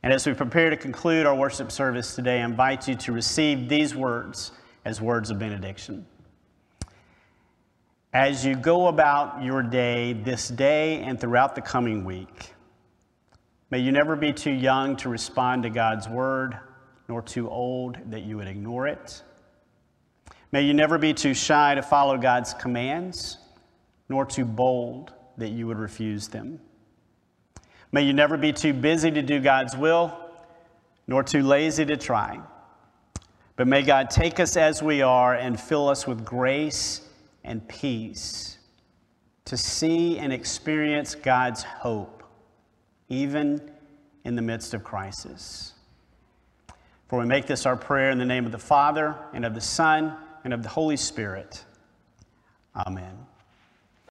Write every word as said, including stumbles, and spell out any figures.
And as we prepare to conclude our worship service today, I invite you to receive these words as words of benediction. As you go about your day this day and throughout the coming week, may you never be too young to respond to God's word, nor too old that you would ignore it. May you never be too shy to follow God's commands, nor too bold that you would refuse them. May you never be too busy to do God's will, nor too lazy to try. But may God take us as we are and fill us with grace and peace to see and experience God's hope, even in the midst of crisis. For we make this our prayer in the name of the Father, and of the Son, and of the Holy Spirit. Amen.